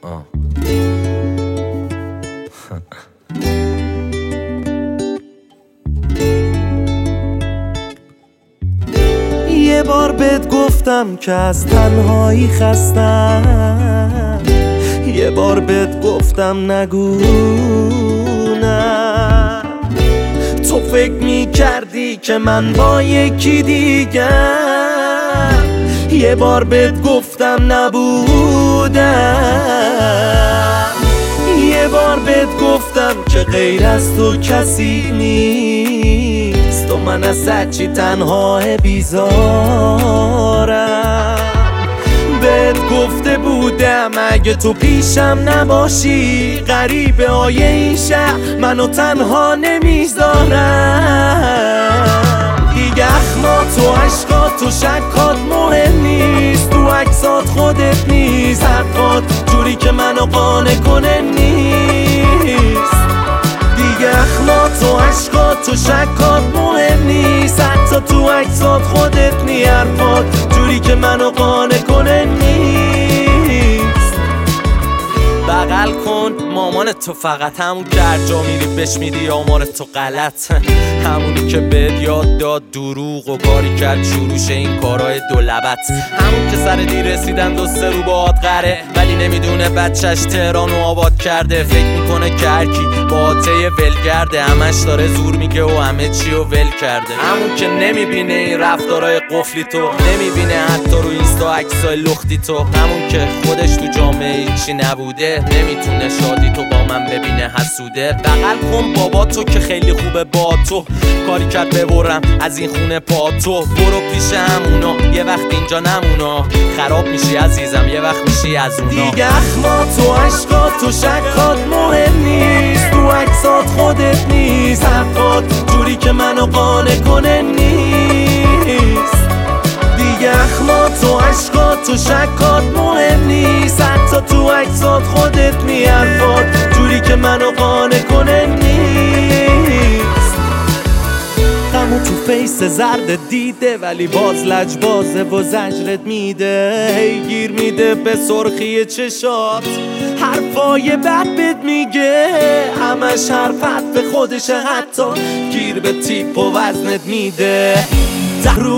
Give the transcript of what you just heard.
یه بار بهت گفتم که از تنهایی خستم، یه بار بهت گفتم نگو نه. تو فکر میکردی که من با یکی دیگه، یه بار بهت گفتم نبودم. یه بار بهت گفتم که غیر از تو کسی نیست و من از هرچی تنها بیزارم. بهت گفته بودم اگه تو پیشم نباشی، غریبه های این شهر منو تنها نمیذارم. دیگه اخمات و عشقات و شکات مهم نیست، تو عکسات خودت نیست، حرفات جوری که منو قانع کنه نیست. دیگه اخمات و عشقات و شکات مهم نیست، حتی تو عکسات خودت نیست، حرفات جوری که منو قانع کنه نیست. بغل کن مامان تو، فقط همون که هر جا میری بهش میدی آمار تو غلط، همونی که بهت یاد داد دروغ و کاری کرد شروعش این کارهای دولبت، همون که سر دیر رسیدن دو سه رو باهات قره ولی نمیدونه بچهش تهرانو آباد کرده. فکر میکنه که هرکی با آته ولگرده، همش داره زور میگه و همه چی رو ول کرده. همون که نمیبینه این رفتارهای قفلی تو، نمیبینه حتی رو اینستا عکسای لختی تو، همون که خودش تو جامعه هیچی نبوده، نمیتونه شادی تو با من ببینه حسوده. بغل کن بابا تو که خیلی خوبه با تو، کاری کرد ببرم از این خونه پا تو. برو پیش همونا یه وقت اینجا نمونا، خراب میشی عزیزم یه وقت میشی از اونا. دیگه اخمات و عشقات و شکات مهم نیست، تو عکسات خودت نیست، حرفات جوری که منو قانع کنه نیست. دیگه اخمات و عشقات و شکات مهم نیست، حتی تو عکسات خودت نیست، حرفات جوری که منو قانع کنه نیست. غمو تو فیس زرد دیده ولی باز لجبازه و زجرت میده، هی گیر میده به سرخی چشات، حرفای بد بهت میگه، همش حرفت به خودشه، حتی گیر به تیپ و وزنت میده.